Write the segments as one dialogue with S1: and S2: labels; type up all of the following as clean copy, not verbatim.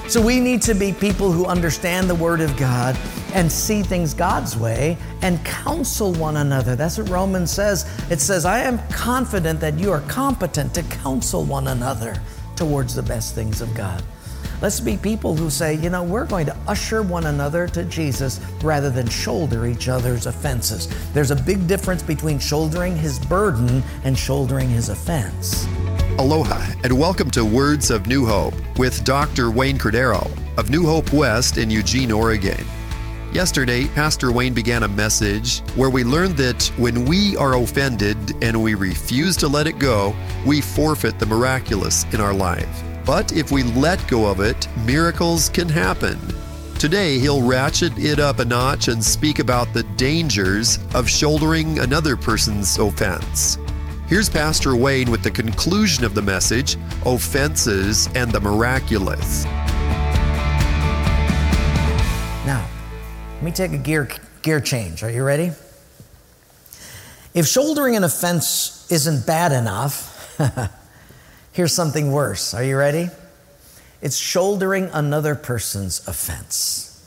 S1: So we need to be people who understand the Word of God and see things God's way and counsel one another. That's what Romans says. It says, I am confident that you are competent to counsel one another towards the best things of God. Let's be people who say, we're going to usher one another to Jesus rather than shoulder each other's offenses. There's a big difference between shouldering His burden and shouldering His offense.
S2: Aloha, and welcome to Words of New Hope with Dr. Wayne Cordero of New Hope West in Eugene, Oregon. Yesterday, Pastor Wayne began a message where we learned that when we are offended and we refuse to let it go, we forfeit the miraculous in our life. But if we let go of it, miracles can happen. Today, he'll ratchet it up a notch and speak about the dangers of shouldering another person's offense. Here's Pastor Wayne with the conclusion of the message, Offenses and the Miraculous.
S1: Now, let me take a gear change. Are you ready? If shouldering an offense isn't bad enough, here's something worse. Are you ready? It's shouldering another person's offense.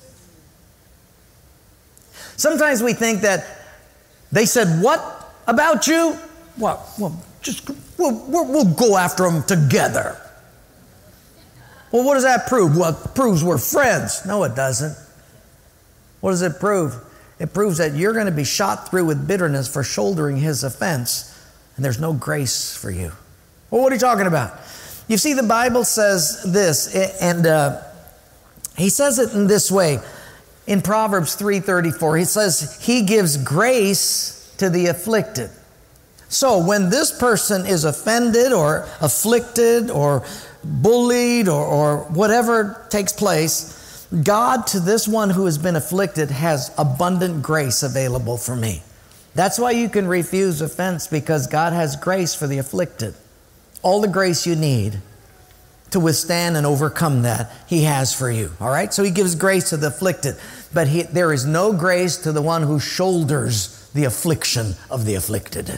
S1: Sometimes we think that they said, what about you? Well, we'll go after them together. Well, what does that prove? Well, it proves we're friends. No, it doesn't. What does it prove? It proves that you're going to be shot through with bitterness for shouldering his offense, and there's no grace for you. Well, what are you talking about? You see, the Bible says this, and he says it in this way. In Proverbs 3:34, he says, he gives grace to the afflicted. So when this person is offended or afflicted or bullied or whatever takes place, God to this one who has been afflicted has abundant grace available for me. That's why you can refuse offense, because God has grace for the afflicted. All the grace you need to withstand and overcome that, He has for you. All right? So He gives grace to the afflicted, but there is no grace to the one who shoulders the affliction of the afflicted.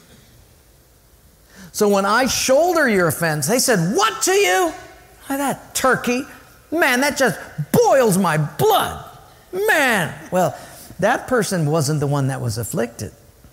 S1: So when I shoulder your offense, they said, what to you? Oh, that turkey. Man, that just boils my blood. Man. Well, that person wasn't the one that was afflicted.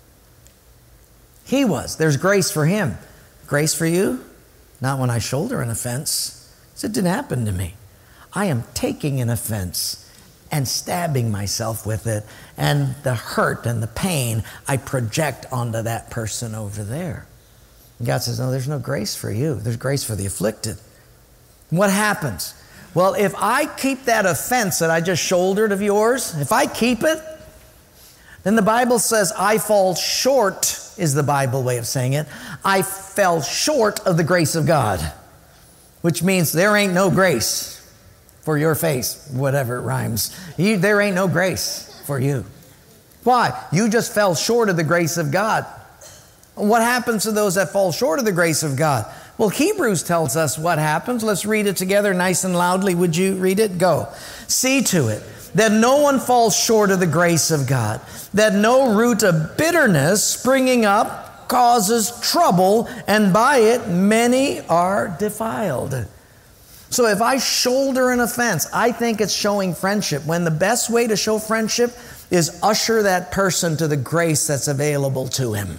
S1: He was. There's grace for him. Grace for you? Not when I shoulder an offense. It didn't happen to me. I am taking an offense and stabbing myself with it, and the hurt and the pain I project onto that person over there. God says, no, there's no grace for you. There's grace for the afflicted. What happens? Well, if I keep that offense that I just shouldered of yours, if I keep it, then the Bible says I fall short, is the Bible way of saying it. I fell short of the grace of God, which means there ain't no grace for your face, whatever it rhymes. There ain't no grace for you. Why? You just fell short of the grace of God. What happens to those that fall short of the grace of God? Well, Hebrews tells us what happens. Let's read it together nice and loudly. Would you read it? Go. See to it that no one falls short of the grace of God, that no root of bitterness springing up causes trouble, and by it many are defiled. So if I shoulder an offense, I think it's showing friendship, when the best way to show friendship is usher that person to the grace that's available to him.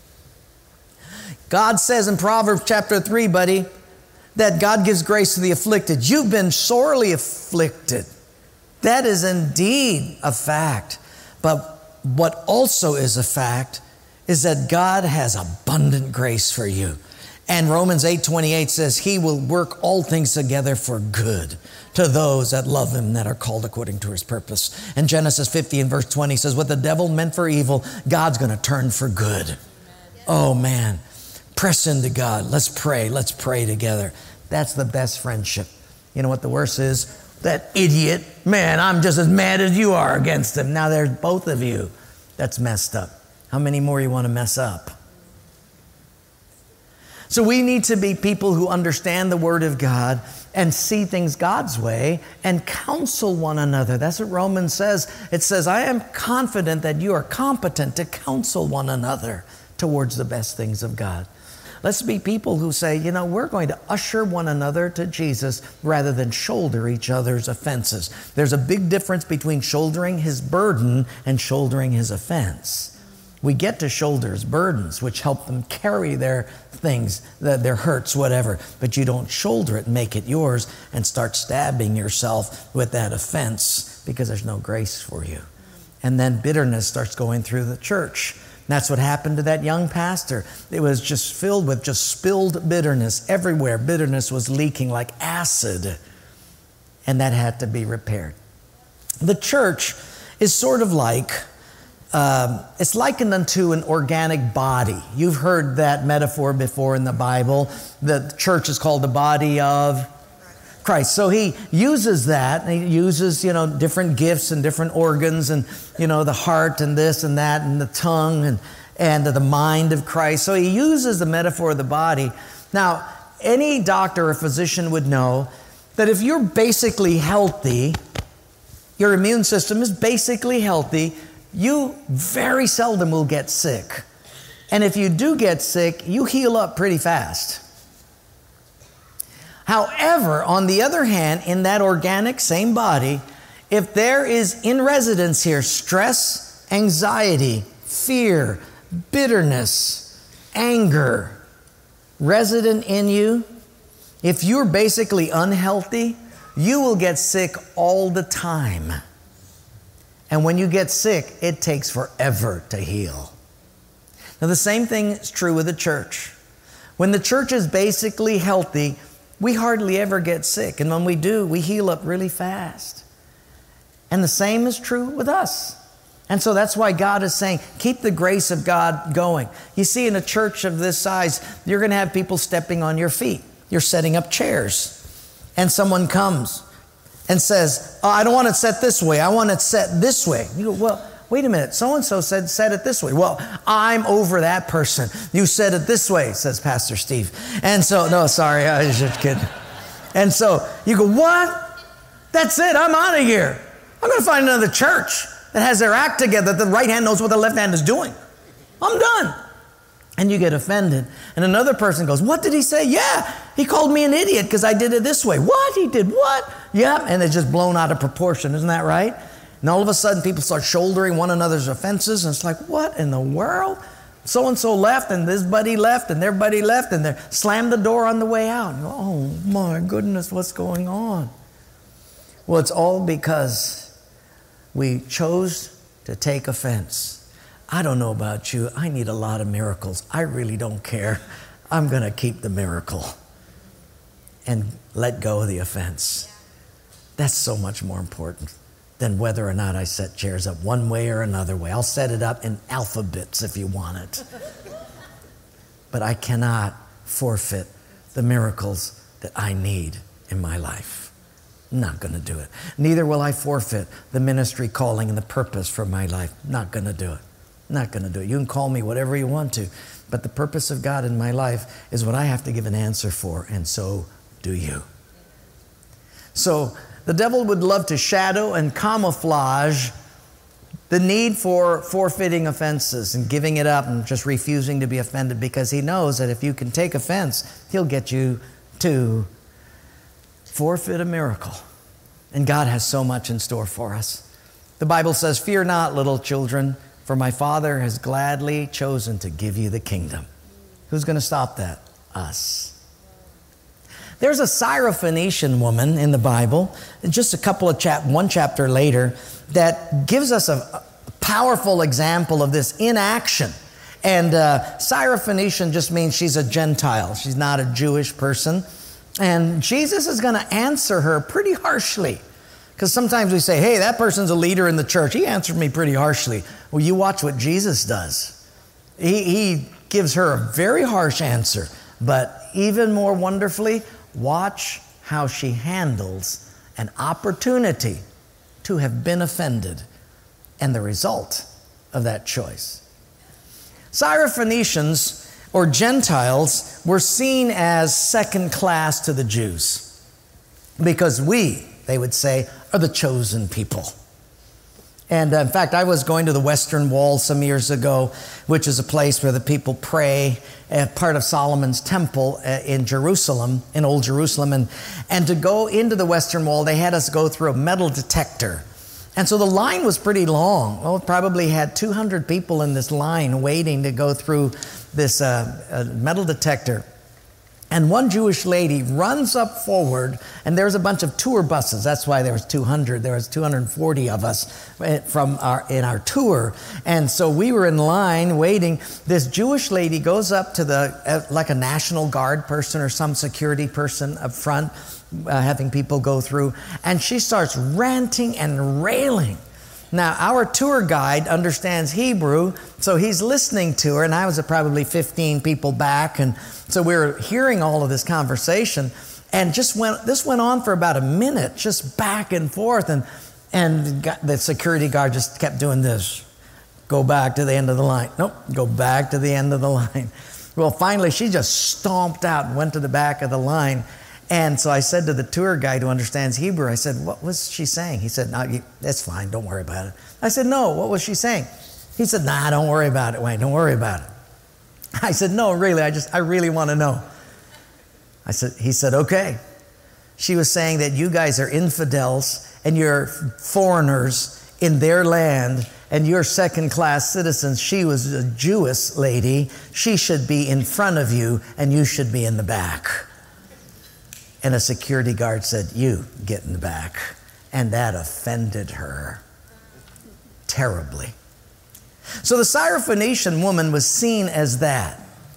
S1: God says in Proverbs chapter 3, buddy, that God gives grace to the afflicted. You've been sorely afflicted. That is indeed a fact. But what also is a fact is that God has abundant grace for you. And Romans 8:28 says He will work all things together for good to those that love Him, that are called according to His purpose. And Genesis 50 and verse 20 says, what the devil meant for evil, God's going to turn for good. Amen. Oh man. Press into God. Let's pray. Let's pray together. That's the best friendship. You know what the worst is? That idiot. Man, I'm just as mad as you are against him. Now there's both of you. That's messed up. How many more you want to mess up? So we need to be people who understand the Word of God and see things God's way and counsel one another. That's what Romans says. It says, I am confident that you are competent to counsel one another towards the best things of God. Let's be people who say, we're going to usher one another to Jesus rather than shoulder each other's offenses. There's a big difference between shouldering his burden and shouldering his offense. We get to shoulder his burdens, which help them carry their things, their hurts, whatever. But you don't shoulder it and make it yours and start stabbing yourself with that offense because there's no grace for you. And then bitterness starts going through the church. And that's what happened to that young pastor. It was just filled with just spilled bitterness everywhere. Bitterness was leaking like acid. And that had to be repaired. The church is sort of like, it's likened unto an organic body. You've heard that metaphor before in the Bible. The church is called the body of Christ. So he uses that. He uses, different gifts and different organs and, the heart and this and that and the tongue and the mind of Christ. So he uses the metaphor of the body. Now, any doctor or physician would know that if you're basically healthy, your immune system is basically healthy, you very seldom will get sick. And if you do get sick, you heal up pretty fast. However, on the other hand, in that organic same body, if there is in residence here stress, anxiety, fear, bitterness, anger resident in you, if you're basically unhealthy, you will get sick all the time. And when you get sick, it takes forever to heal. Now, the same thing is true with the church. When the church is basically healthy, we hardly ever get sick. And when we do, we heal up really fast. And the same is true with us. And so that's why God is saying, keep the grace of God going. You see, in a church of this size, you're going to have people stepping on your feet. You're setting up chairs. And someone comes and says, I don't want it set this way. I want it set this way. You go, well, wait a minute. So-and-so said set it this way. Well, I'm over that person. You said it this way, says Pastor Steve. And so, no, sorry, I was just kidding. And so you go, what? That's it. I'm out of here. I'm going to find another church that has their act together. The right hand knows what the left hand is doing. I'm done. And you get offended. And another person goes, what did he say? Yeah, he called me an idiot because I did it this way. What? He did what? Yeah, and it's just blown out of proportion. Isn't that right? And all of a sudden, people start shouldering one another's offenses. And it's like, what in the world? So-and-so left, and this buddy left, and their buddy left, and they slammed the door on the way out. And you go, oh, my goodness, what's going on? Well, it's all because we chose to take offense. I don't know about you. I need a lot of miracles. I really don't care. I'm going to keep the miracle and let go of the offense. That's so much more important than whether or not I set chairs up one way or another way. I'll set it up in alphabets if you want it. But I cannot forfeit the miracles that I need in my life. I'm not going to do it. Neither will I forfeit the ministry calling and the purpose for my life. Not going to do it. Not going to do it. You can call me whatever you want to, but the purpose of God in my life is what I have to give an answer for, and so do you. So the devil would love to shadow and camouflage the need for forfeiting offenses and giving it up and just refusing to be offended, because he knows that if you can take offense, he'll get you to forfeit a miracle. And God has so much in store for us. The Bible says, fear not, little children, for my Father has gladly chosen to give you the kingdom. Who's going to stop that? Us. There's a Syrophoenician woman in the Bible, just one chapter later, that gives us a powerful example of this in action. And Syrophoenician just means she's a Gentile. She's not a Jewish person. And Jesus is going to answer her pretty harshly. Because sometimes we say, hey, that person's a leader in the church. He answered me pretty harshly. Well, you watch what Jesus does. He gives her a very harsh answer. But even more wonderfully, watch how she handles an opportunity to have been offended and the result of that choice. Syrophoenicians, or Gentiles, were seen as second class to the Jews because we, they would say, are the chosen people. And in fact, I was going to the Western Wall some years ago, which is a place where the people pray, part of Solomon's temple in Jerusalem, in Old Jerusalem. And to go into the Western Wall, they had us go through a metal detector. And so the line was pretty long. Well, it probably had 200 people in this line waiting to go through this metal detector. And one Jewish lady runs up forward, and there's a bunch of tour buses. That's why there was 200. There was 240 of us in our tour. And so we were in line waiting. This Jewish lady goes up to like a National Guard person or some security person up front, having people go through. And she starts ranting and railing. Now, our tour guide understands Hebrew, so he's listening to her, and I was probably 15 people back, and so we were hearing all of this conversation, and this went on for about a minute, just back and forth, and the security guard just kept doing this. Go back to the end of the line. Nope, go back to the end of the line. Well, finally, she just stomped out and went to the back of the line. And so I said to the tour guide who understands Hebrew, I said, what was she saying? He said, no, that's fine, don't worry about it. I said, no, what was she saying? He said, nah, don't worry about it, Wayne, don't worry about it. I said, no, really, I really want to know. He said, okay. She was saying that you guys are infidels and you're foreigners in their land and you're second-class citizens. She was a Jewish lady. She should be in front of you and you should be in the back. And a security guard said, you get in the back. And that offended her terribly. So the Syrophoenician woman was seen as that.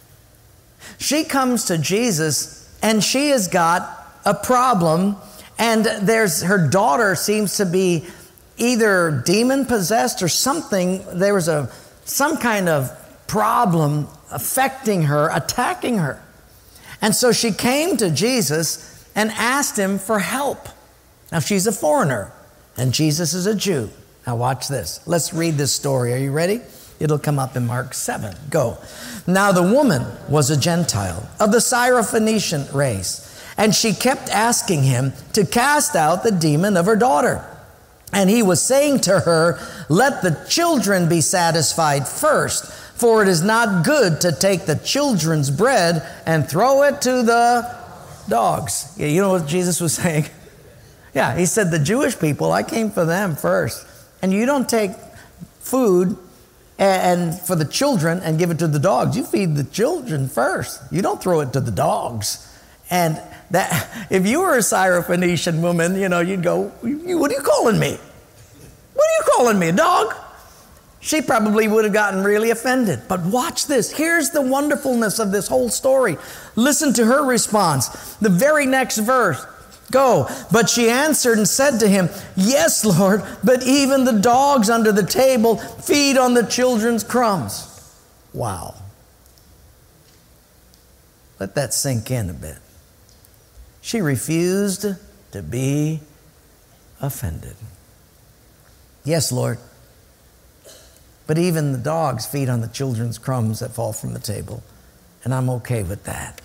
S1: She comes to Jesus and she has got a problem, and her daughter seems to be either demon possessed or something. There was some kind of problem affecting her, attacking her. And so she came to Jesus and asked him for help. Now, she's a foreigner, and Jesus is a Jew. Now, watch this. Let's read this story. Are you ready? It'll come up in Mark 7. Go. Now, the woman was a Gentile of the Syrophoenician race, and she kept asking him to cast out the demon of her daughter. And he was saying to her, let the children be satisfied first, for it is not good to take the children's bread and throw it to the dogs. Yeah, you know what Jesus was saying? Yeah, he said, the Jewish people, I came for them first. And you don't take food and for the children and give it to the dogs. You feed the children first. You don't throw it to the dogs. And that, if you were a Syrophoenician woman, you'd go, what are you calling me? What are you calling me, a dog? She probably would have gotten really offended. But watch this. Here's the wonderfulness of this whole story. Listen to her response. The very next verse. Go. But she answered and said to him, yes, Lord, but even the dogs under the table feed on the children's crumbs. Wow. Let that sink in a bit. She refused to be offended. Yes, Lord. But even the dogs feed on the children's crumbs that fall from the table. And I'm okay with that.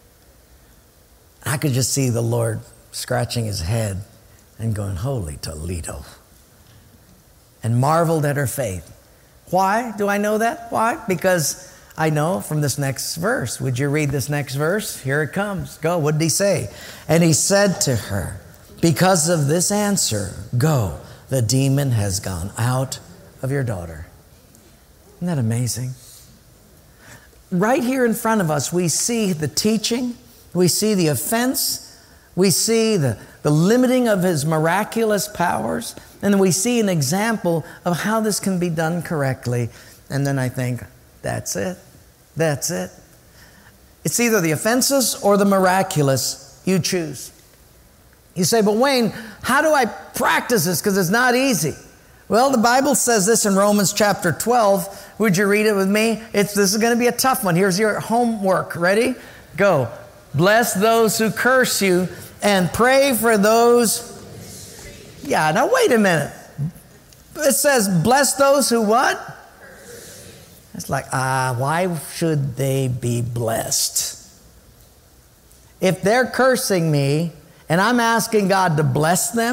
S1: I could just see the Lord scratching his head and going, holy Toledo. And marveled at her faith. Why do I know that? Why? Because I know from this next verse. Would you read this next verse? Here it comes. Go. What did he say? And he said to her, because of this answer, go. The demon has gone out of your daughter. Isn't that amazing? Right here in front of us, we see the teaching, we see the offense, we see the limiting of his miraculous powers, and we see an example of how this can be done correctly. And then I think, that's it. That's it. It's either the offenses or the miraculous. You choose. You say, but Wayne, how do I practice this? Because it's not easy. Well, the Bible says this in Romans chapter 12. Would you read it with me? This is going to be a tough one. Here's your homework. Ready? Go. Bless those who curse you and pray for those. Yeah, now wait a minute. It says, bless those who what? It's like, why should they be blessed? If they're cursing me and I'm asking God to bless them,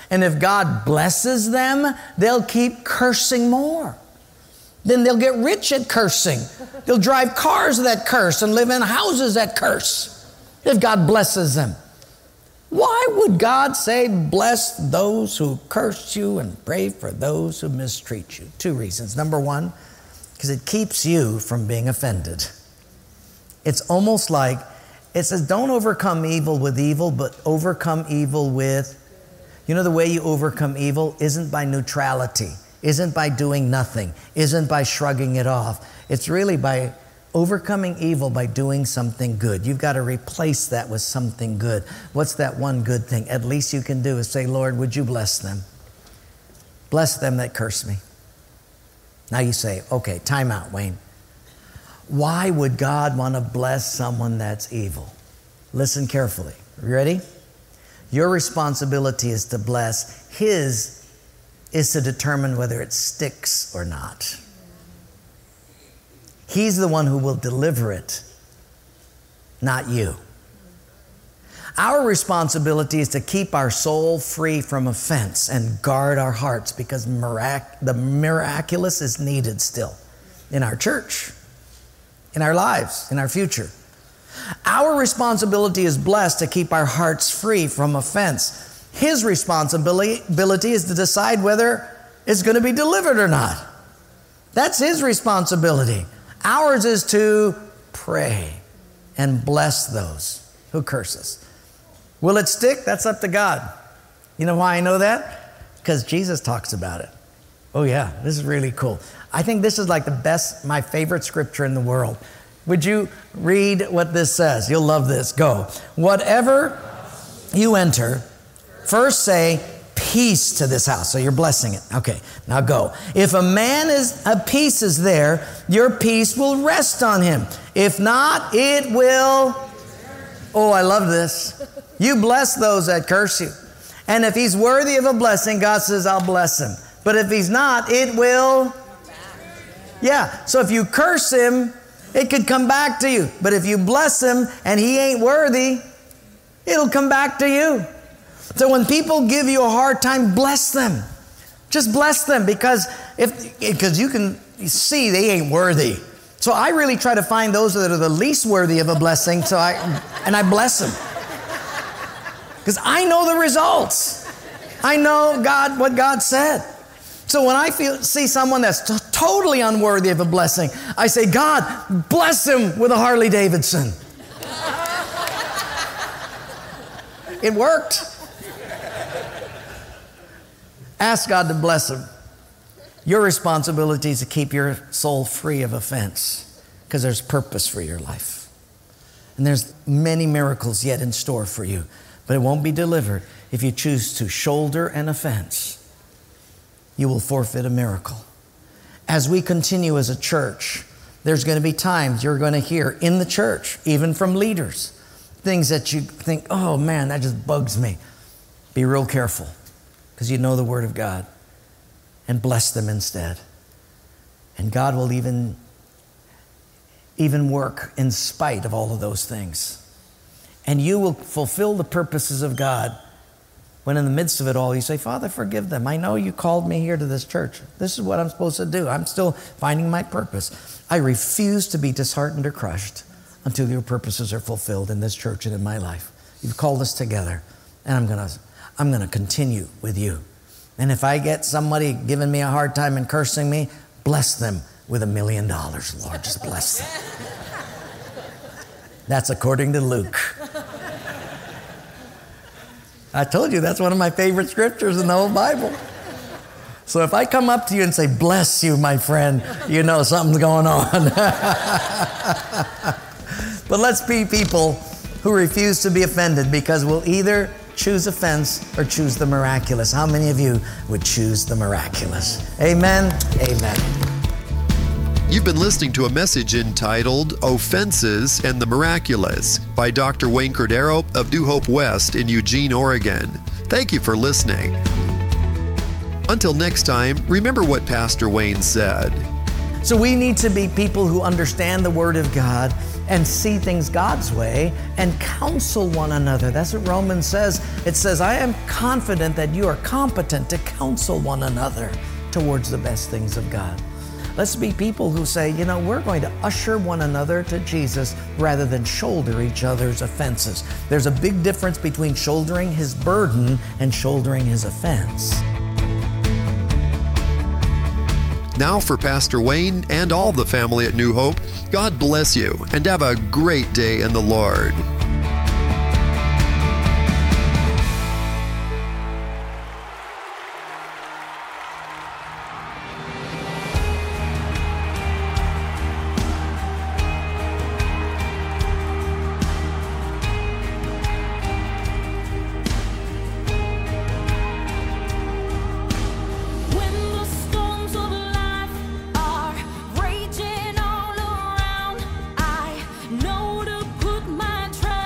S1: And if God blesses them, they'll keep cursing more. Then they'll get rich at cursing. They'll drive cars that curse and live in houses that curse if God blesses them. Why would God say, bless those who curse you and pray for those who mistreat you? 2 reasons. Number 1, because it keeps you from being offended. It's almost like, it says, don't overcome evil with evil, but overcome evil with, the way you overcome evil isn't by neutrality, isn't by doing nothing, isn't by shrugging it off. It's really by overcoming evil by doing something good. You've got to replace that with something good. What's that one good thing? At least you can do is say, Lord, would you bless them? Bless them that curse me. Now you say, okay, time out, Wayne. Why would God want to bless someone that's evil? Listen carefully. You ready? Your responsibility is to bless. His is to determine whether it sticks or not. He's the one who will deliver it, not you. Our responsibility is to keep our soul free from offense and guard our hearts, because the miraculous is needed still in our church, in our lives, in our future. Our responsibility is blessed to keep our hearts free from offense. His responsibility is to decide whether it's going to be delivered or not. That's his responsibility. Ours is to pray and bless those who curse us. Will it stick? That's up to God. You know why I know that? Because Jesus talks about it. Oh yeah, this is really cool. I think this is like my favorite scripture in the world. Would you read what this says? You'll love this. Go. Whatever you enter, first say, peace to this house. So you're blessing it. Okay, now go. If a peace is there, your peace will rest on him. If not, it will. Oh, I love this. You bless those that curse you. And if he's worthy of a blessing, God says, I'll bless him. But if he's not, it will. Yeah, so if you curse him, it could come back to you. But if you bless him and he ain't worthy, it'll come back to you. So when people give you a hard time, bless them. Just bless them, because you can see they ain't worthy. So I really try to find those that are the least worthy of a blessing, and I bless them. Because I know the results. I know what God said. So when I see someone that's totally unworthy of a blessing, I say, God, bless him with a Harley Davidson. It worked. Ask God to bless him. Your responsibility is to keep your soul free of offense, because there's purpose for your life. And there's many miracles yet in store for you, but it won't be delivered if you choose to shoulder an offense. You will forfeit a miracle. As we continue as a church, there's going to be times you're going to hear in the church, even from leaders, things that you think, oh man, that just bugs me. Be real careful, because you know the Word of God, and bless them instead. And God will even work in spite of all of those things. And you will fulfill the purposes of God when in the midst of it all you say, Father, forgive them. I know you called me here to this church. This is what I'm supposed to do. I'm still finding my purpose. I refuse to be disheartened or crushed until your purposes are fulfilled in this church and in my life. You've called us together, and I'm going to continue with you. And if I get somebody giving me a hard time and cursing me, bless them with $1 million, Lord. Just bless them. That's according to Luke. I told you that's one of my favorite scriptures in the whole Bible. So if I come up to you and say, bless you, my friend, you know something's going on. But let's be people who refuse to be offended, because we'll either choose offense or choose the miraculous. How many of you would choose the miraculous? Amen. Amen.
S2: You've been listening to a message entitled Offenses and the Miraculous by Dr. Wayne Cordeiro of New Hope West in Eugene, Oregon. Thank you for listening. Until next time, remember what Pastor Wayne said.
S1: So we need to be people who understand the Word of God and see things God's way and counsel one another. That's what Romans says. It says, I am confident that you are competent to counsel one another towards the best things of God. Let's be people who say, we're going to usher one another to Jesus rather than shoulder each other's offenses. There's a big difference between shouldering his burden and shouldering his offense.
S2: Now for Pastor Wayne and all the family at New Hope, God bless you and have a great day in the Lord.
S3: Know to put my trust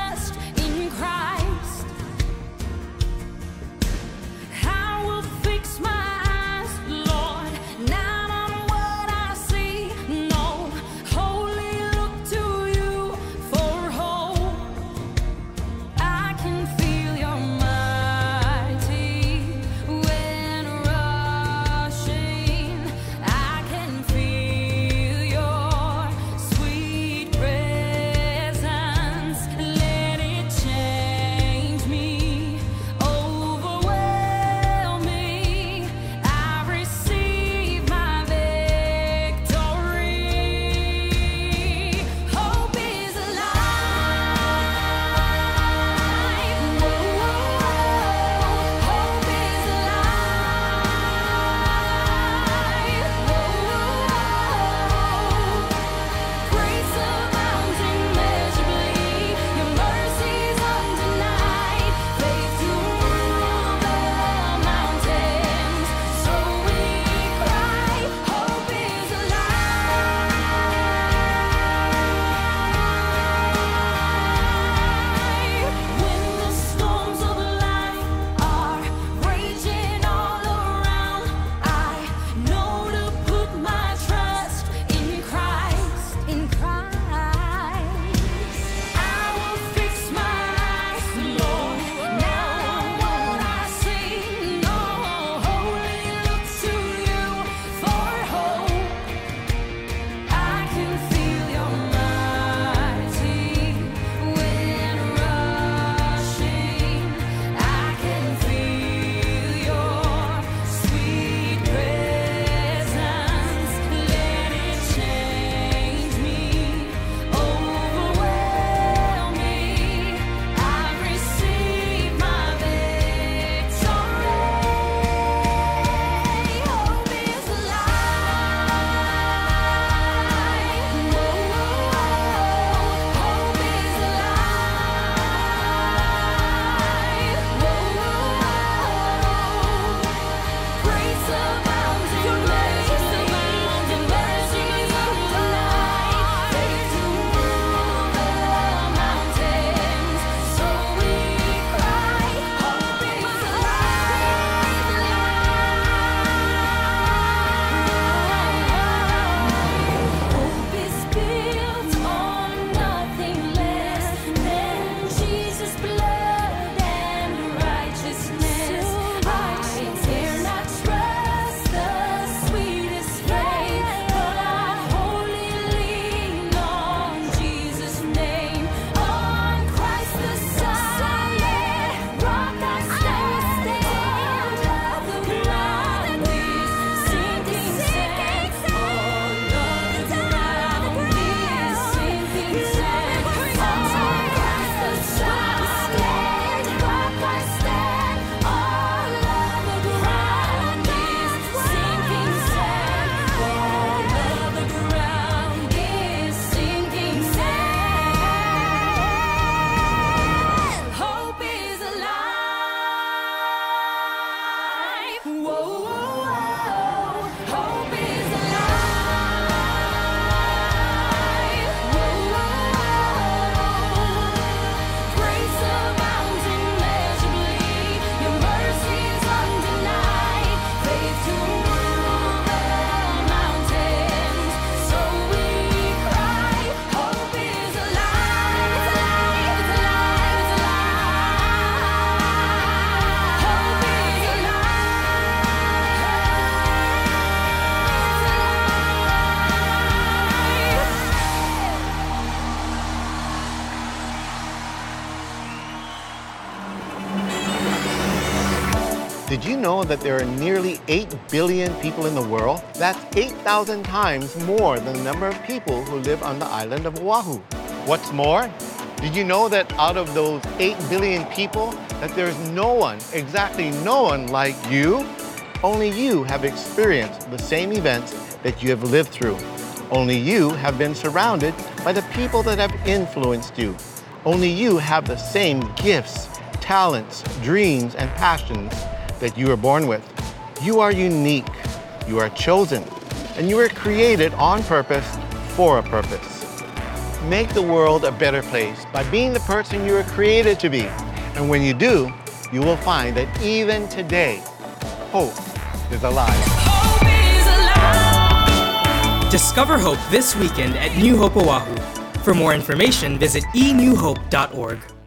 S3: Did you know that there are nearly 8 billion people in the world? That's 8,000 times more than the number of people who live on the island of Oahu. What's more, did you know that out of those 8 billion people, that there's no one, exactly no one like you? Only you have experienced the same events that you have lived through. Only you have been surrounded by the people that have influenced you. Only you have the same gifts, talents, dreams, and passions that you were born with. You are unique, you are chosen, and you were created on purpose for a purpose. Make the world a better place by being the person you were created to be. And when you do, you will find that even today, hope is alive.
S4: Hope is alive. Discover hope this weekend at New Hope Oahu. For more information, visit enewhope.org.